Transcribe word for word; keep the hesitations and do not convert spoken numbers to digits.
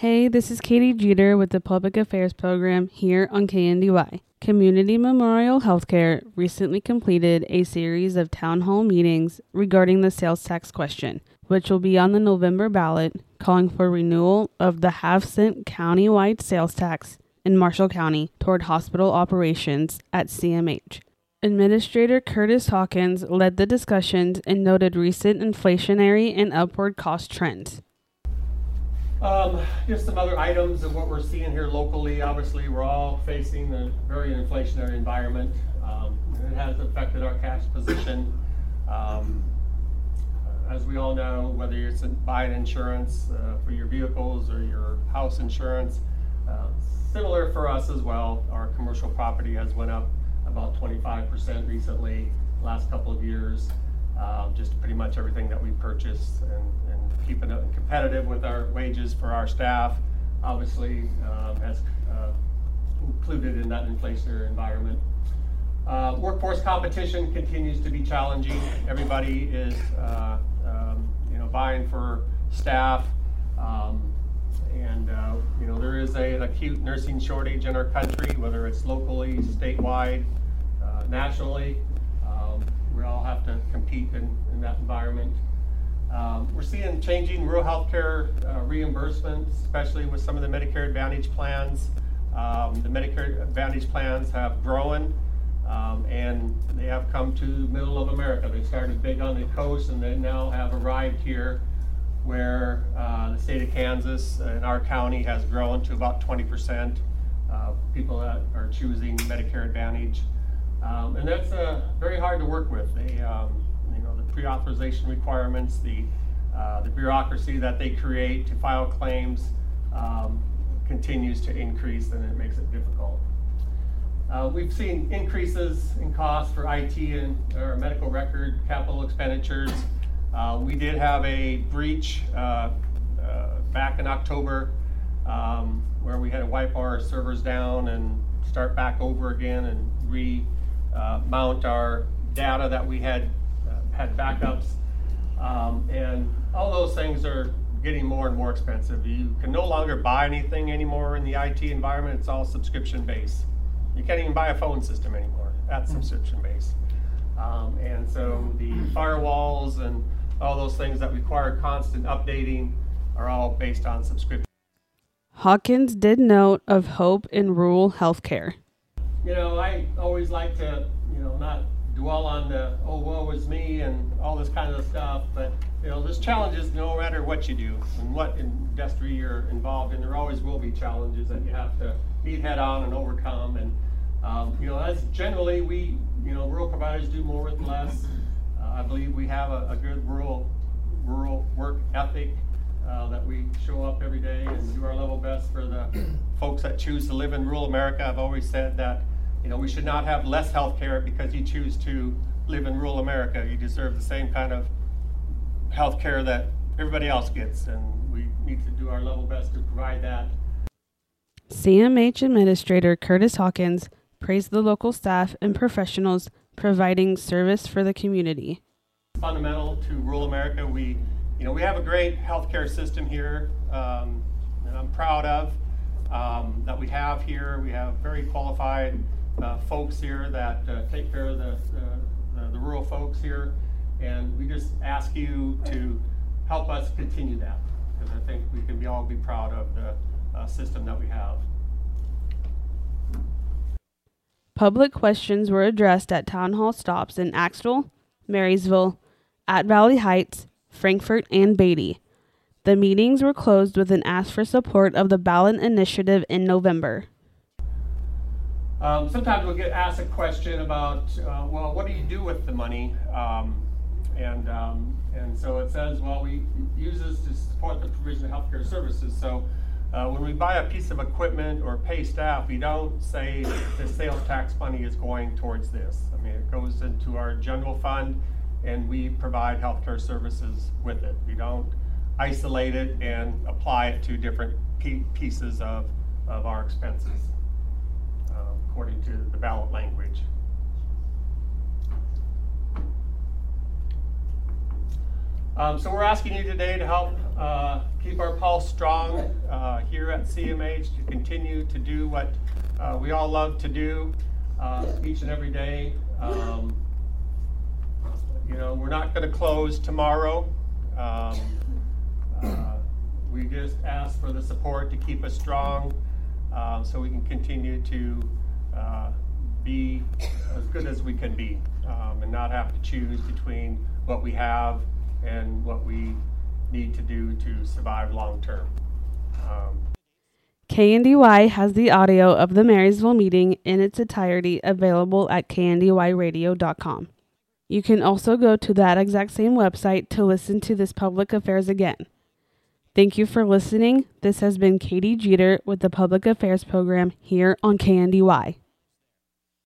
Hey, this is Katie Jeter with the Public Affairs Program here on K N D Y. Community Memorial Healthcare recently completed a series of town hall meetings regarding the sales tax question, which will be on the November ballot, calling for renewal of the half-cent county-wide sales tax in Marshall County toward hospital operations at C M H. Administrator Curtis Hawkins led the discussions and noted recent inflationary and upward cost trends. Um, just some other items of what we're seeing here locally. Obviously, we're all facing a very inflationary environment. Um, it has affected our cash position. Um, as we all know, whether you're buying insurance uh, for your vehicles or your house insurance, uh, similar for us as well. Our commercial property has went up about twenty-five percent recently, last couple of years. Um, just pretty much everything that we purchase and, and keeping it competitive with our wages for our staff, obviously um, has uh, included in that inflationary environment. Uh, workforce competition continues to be challenging. Everybody is uh, um, you know, buying for staff, um, and uh, you know, there is a, an acute nursing shortage in our country, whether it's locally, statewide, uh, nationally. Um, we all have to compete in, in that environment. Um, we're seeing changing rural healthcare uh, reimbursements, especially with some of the Medicare Advantage plans. Um, the Medicare Advantage plans have grown, um, and they have come to the middle of America. They started big on the coast, and they now have arrived here, where uh, the state of Kansas and our county has grown to about twenty percent uh, people that are choosing Medicare Advantage. Um, and that's uh, very hard to work with. They, um, you know, the pre-authorization requirements, the uh, the bureaucracy that they create to file claims um, continues to increase, and it makes it difficult. Uh, we've seen increases in costs for I T and or medical record capital expenditures. Uh, we did have a breach uh, uh, back in October um, where we had to wipe our servers down and start back over again and re Uh, mount our data that we had uh, had backups, um, and all those things are getting more and more expensive. You can no longer buy anything anymore in the I T environment. It's all subscription based. You can't even buy a phone system anymore. That's subscription based, um, and so the firewalls and all those things that require constant updating are all based on subscription. Hawkins did note of hope in rural healthcare. You know, I always like to, you know, not dwell on the, oh, woe is me and all this kind of stuff, but, you know, there's challenges no matter what you do and what industry you're involved in. There always will be challenges that you have to meet head on and overcome. And, um, you know, as generally we, you know, rural providers do more with less. Uh, I believe we have a, a good rural, rural work ethic. Uh, that we show up every day and do our level best for the folks that choose to live in rural America. I've always said that, you know, we should not have less health care because you choose to live in rural America. You deserve the same kind of health care that everybody else gets, and we need to do our level best to provide that. C M H Administrator Curtis Hawkins praised the local staff and professionals providing service for the community. Fundamental to rural America, we You know, we have a great healthcare system here, um, and I'm proud of um, that we have here. We have very qualified uh, folks here that uh, take care of the, the, the rural folks here, and we just ask you to help us continue that, because I think we can be all be proud of the uh, system that we have. Public questions were addressed at town hall stops in Axtell, Marysville, at Valley Heights, Frankfort, and Beatty. The meetings were closed with an ask for support of the ballot initiative in November. Um, sometimes we'll get asked a question about, uh, well, what do you do with the money? Um, and um, and so it says, well, we use this to support the provision of healthcare services. So uh, when we buy a piece of equipment or pay staff, we don't say the sales tax money is going towards this. I mean, it goes into our general fund, and we provide healthcare services with it. We don't isolate it and apply it to different p- pieces of, of our expenses, uh, according to the ballot language. Um, so we're asking you today to help uh, keep our pulse strong uh, here at C M H to continue to do what uh, we all love to do uh, each and every day. Um, you know, we're not going to close tomorrow. Um, uh, we just ask for the support to keep us strong uh, so we can continue to uh, be as good as we can be um, and not have to choose between what we have and what we need to do to survive long term. Um, K N D Y has the audio of the Marysville meeting in its entirety available at K N D Y radio dot com. You can also go to that exact same website to listen to this public affairs again. Thank you for listening. This has been Katie Jeter with the Public Affairs Program here on K N D Y.